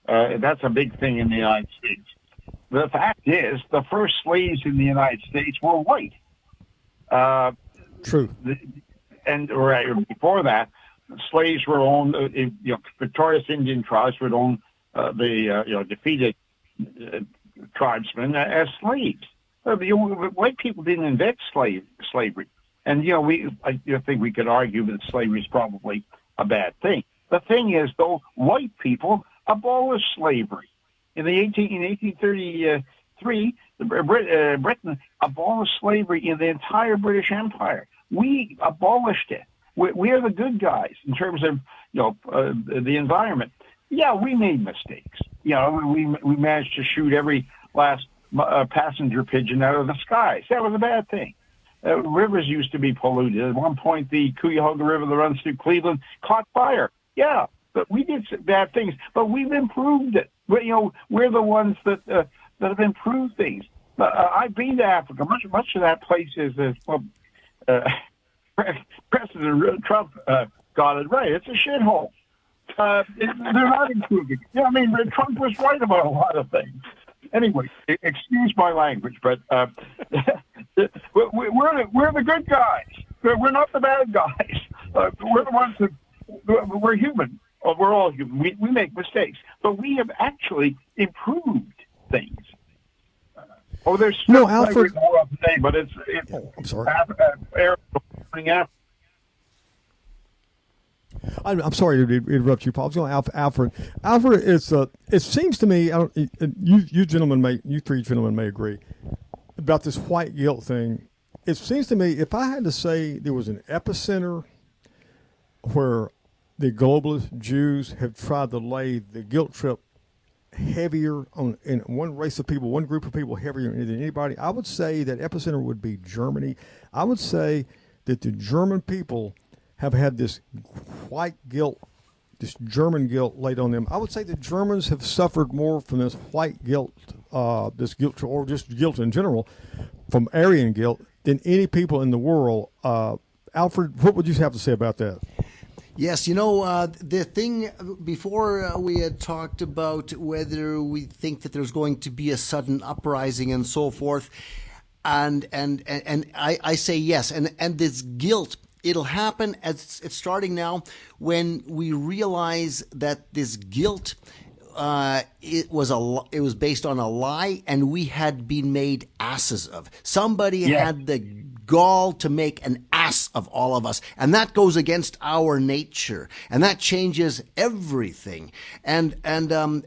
Uh, that's a big thing in the United States. The fact is, the first slaves in the United States were white. Uh, True. The, and right before that, slaves were owned. Uh, you know, victorious Indian tribes would own uh, the uh, you know defeated uh, tribesmen as slaves. Uh, you know, white people didn't invent slave slavery, and you know we I you know, think we could argue that slavery is probably a bad thing. The thing is, though, white people abolished slavery in the eighteen in eighteen thirty-three. Brit, uh, Britain abolished slavery in the entire British Empire. We abolished it. We, we are the good guys in terms of you know uh, the environment. Yeah, we made mistakes. You know, we we managed to shoot every last uh, passenger pigeon out of the skies. That was a bad thing. Uh, rivers used to be polluted. At one point, the Cuyahoga River that runs through Cleveland caught fire. Yeah, but we did some bad things. But we've improved it. We, you know, we're the ones that uh, that have improved things. Uh, I've been to Africa. Much much of that place is, is well, uh, President Trump uh, got it right. It's a shithole. Uh, it, they're not improving. Yeah, I mean, Trump was right about a lot of things. Anyway, excuse my language, but uh, we're, we're, the, we're the good guys. We're not the bad guys. Uh, we're the ones that, we're human. Well, we're all human. We, we make mistakes. But we have actually improved things. Uh, oh, there's still no, Alfred. More of today, but it's, it's oh, I'm sorry. Africa. I'm, I'm sorry to interrupt you, Paul. I was going to Alfred. Alfred, Alfred it's uh, it seems to me, I don't, you, you gentlemen may, you three gentlemen may agree about this white guilt thing. It seems to me, if I had to say there was an epicenter where the globalist Jews have tried to lay the guilt trip heavier on in one race of people, one group of people heavier than anybody, I would say that epicenter would be Germany. I would say that the German people have had this white guilt, this German guilt laid on them. I would say the Germans have suffered more from this white guilt, uh, this guilt, or just guilt in general, from Aryan guilt than any people in the world. Uh, Alfred, what would you have to say about that? Yes, you know, uh, the thing before uh, we had talked about whether we think that there's going to be a sudden uprising and so forth, and and and, and I, I say yes, and and this guilt. It'll happen as it's starting now when we realize that this guilt uh, it was a it was based on a lie, and we had been made asses of. Somebody yeah. had the gall to make an ass of all of us, and that goes against our nature, and that changes everything. And and um.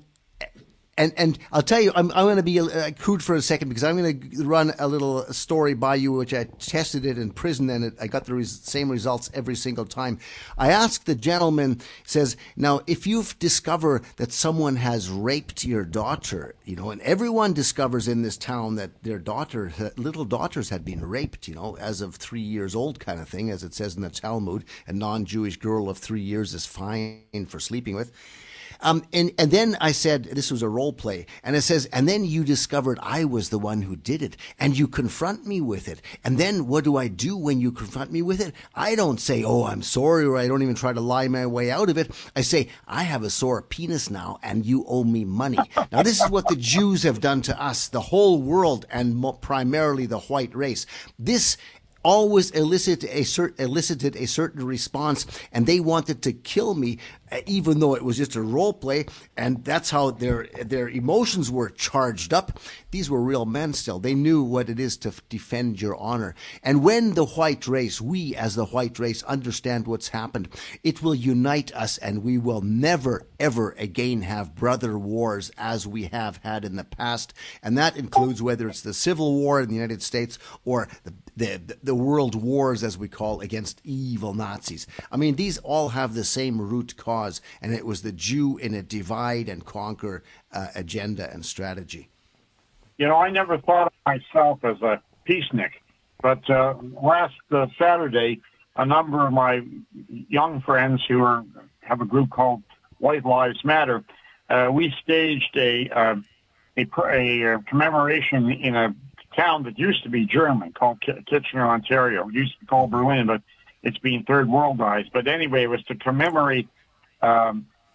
And and I'll tell you, I'm I'm going to be uh, crude for a second because I'm going to run a little story by you, which I tested it in prison, and it, I got the res- same results every single time. I asked the gentleman, says, now if you discover that someone has raped your daughter, you know, and everyone discovers in this town that their daughter, little daughters had been raped, you know, as of three years old, kind of thing, as it says in the Talmud, a non-Jewish girl of three years is fine for sleeping with. Um, and, and then I said, this was a role play, and it says, and then you discovered I was the one who did it, and you confront me with it. And then what do I do when you confront me with it? I don't say, oh, I'm sorry, or I don't even try to lie my way out of it. I say, I have a sore penis now, and you owe me money. Now, this is what the Jews have done to us, the whole world, and mo- primarily the white race. This always elicited a, cer- elicited a certain response, and they wanted to kill me, even though it was just a role play, and that's how their their emotions were charged up. These were real men still. They knew what it is to f- defend your honor. And when the white race, we as the white race, understand what's happened, it will unite us, and we will never, ever again have brother wars as we have had in the past. And that includes whether it's the Civil War in the United States or the the, the world wars, as we call, against evil Nazis. I mean, these all have the same root cause, and it was the Jew in a divide and conquer uh, agenda and strategy. You know, I never thought of myself as a peacenik, but uh, last uh, Saturday, a number of my young friends who are have a group called White Lives Matter, uh, we staged a, uh, a a a commemoration in a town that used to be German called Kitchener, Ontario. It used to be called Berlin, but it's been third worldized. But anyway, it was to commemorate um,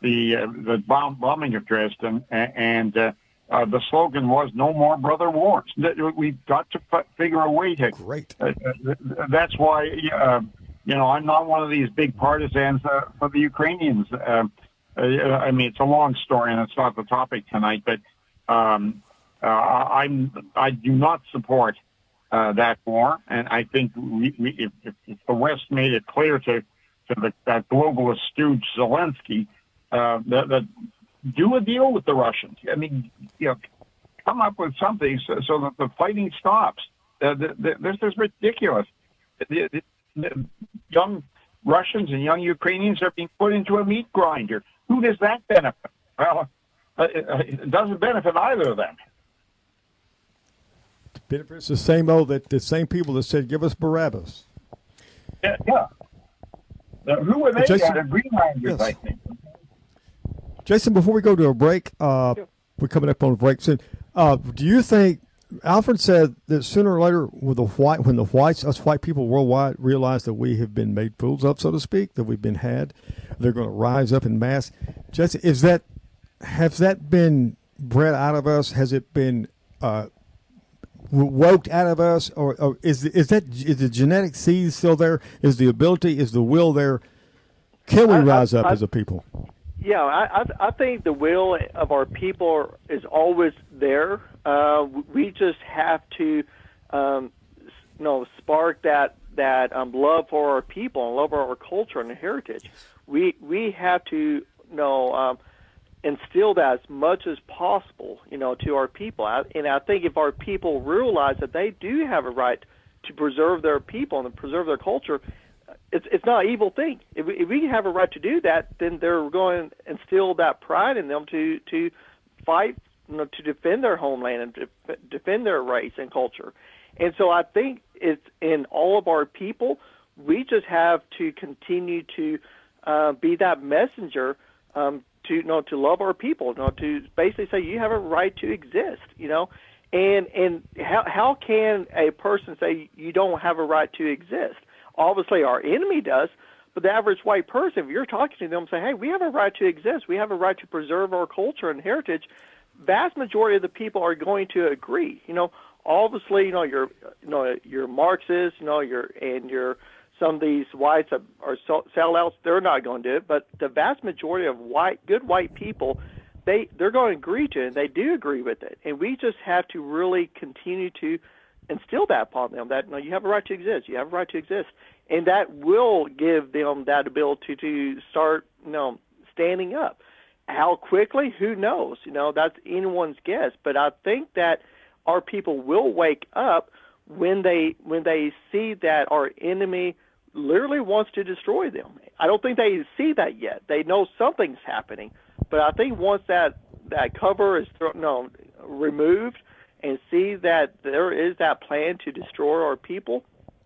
the uh, the bomb, bombing of Dresden, and uh, uh, the slogan was "No more brother wars." We've got to f- figure a way to. Great. Uh, that's why uh, you know I'm not one of these big partisans uh, for the Ukrainians. Uh, I mean, it's a long story, and it's not the topic tonight. But um, uh, I'm I do not support uh, that war, and I think we, we, if, if, if the West made it clear to to the, that globalist stooge Zelensky uh, that, that do a deal with the Russians. I mean, you know, come up with something so, so that the fighting stops. Uh, the, the, this is ridiculous. The, the, the young Russians and young Ukrainians are being put into a meat grinder. Who does that benefit? Well, uh, it, it doesn't benefit either of them. It benefits the same old that the same people that said, "Give us Barabbas." Yeah. yeah. Uh, who were they? Jason, uh, Greenlanders, yes. I think. Jason, before we go to a break, uh, yeah. we're coming up on a break soon. Uh, do you think Alfred said that sooner or later, with the white, when the whites, us white people worldwide, realize that we have been made fools of, so to speak, that we've been had, they're going to rise up in mass? Jason, is that has that been bred out of us? Has it been uh, woked out of us, or, or is is that is the genetic seed still there? Is the ability, is the will there? Can we I, rise I, up I, as a people? Yeah, I, I think the will of our people is always there. Uh, we just have to, um, you know, spark that that um, love for our people and love for our culture and heritage. We we have to, you know, um, instill that as much as possible, you know, to our people. And I think if our people realize that they do have a right to preserve their people and preserve their culture, it's it's not an evil thing. If we, if we have a right to do that, then they're going to instill that pride in them to to fight, you know, to defend their homeland and to defend their race and culture. And so I think it's in all of our people. We just have to continue to uh, be that messenger um, to you know to love our people, you know, to basically say you have a right to exist, you know. And and how how can a person say you don't have a right to exist? Obviously, our enemy does, but the average white person, if you're talking to them, say, hey, we have a right to exist. We have a right to preserve our culture and heritage. Vast majority of the people are going to agree. You know, obviously, you know, you're, you know, you're Marxists, you know, you're, and you're, some of these whites are, are sellouts, they're not going to do it, but the vast majority of white, good white people, they, they're going to agree to it, and they do agree with it. And we just have to really continue to instill that upon them, that, you know, you have a right to exist, you have a right to exist, and that will give them that ability to start, you know, standing up. How quickly, who knows? You know, that's anyone's guess. But I think that our people will wake up when they when they see that our enemy literally wants to destroy them. I don't think they see that yet. They know something's happening, but I think once that that cover is thrown, no, removed, and see that there is that plan to destroy our people,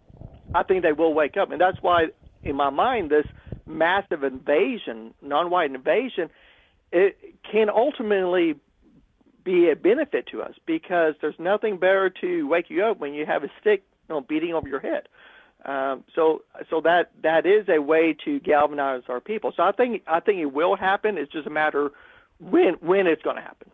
I think they will wake up. And that's why, in my mind, this massive invasion, non-white invasion, it can ultimately be a benefit to us, because there's nothing better to wake you up when you have a stick, you know, beating over your head. Um, so, so that that is a way to galvanize our people. So I think I think it will happen. It's just a matter when when it's going to happen.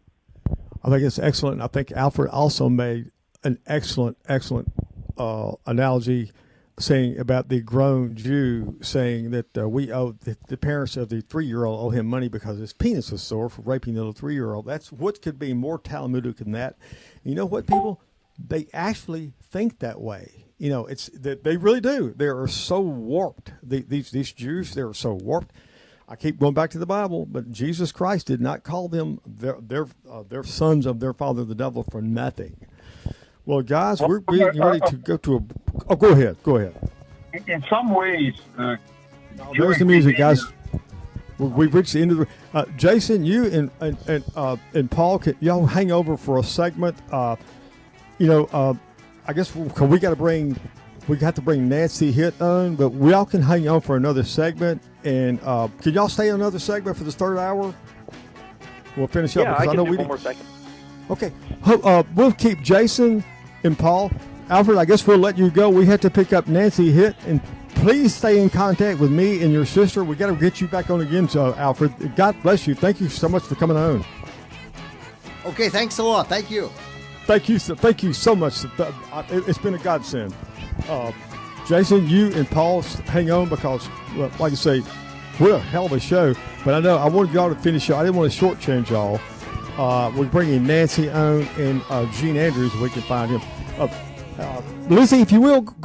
I think it's excellent. I think Alfred also made an excellent, excellent uh, analogy, saying about the grown Jew, saying that uh, we owe the, the parents of the three-year-old owe him money because his penis was sore for raping the little three-year-old. That's what could be more Talmudic than that. You know what, people? They actually think that way. You know, it's they, they really do. They are so warped. The, these these Jews, they are so warped. I keep going back to the Bible, but Jesus Christ did not call them their their uh, their sons of their father the devil for nothing. Well, guys, we're getting ready to go to a. Oh, go ahead, go ahead. In some ways, uh, there's the music, guys. We've reached the end of the. Uh, Jason, you and and and, uh, and Paul, can y'all hang over for a segment? Uh, you know, uh, I guess we, we got to bring. We got to bring Nancy Hitt on, but we all can hang on for another segment. And uh, can y'all stay another segment for this third hour? We'll finish yeah, up. Yeah, I, I know can we do one more second. Okay. Uh, we'll keep Jason and Paul. Alfred, I guess we'll let you go. We had to pick up Nancy Hitt and please stay in contact with me and your sister. We got to get you back on again, so Alfred. God bless you. Thank you so much for coming on. Okay, thanks a lot. Thank you. Thank you. So, thank you so much. It's been a godsend. Uh, Jason, you and Paul, hang on because, well, like I say, what a hell of a show. But I know I wanted y'all to finish. I didn't want to shortchange y'all. Uh, we're bringing Nancy on and uh, Gene Andrews. We can find him. Uh, uh, Lizzie, if you will,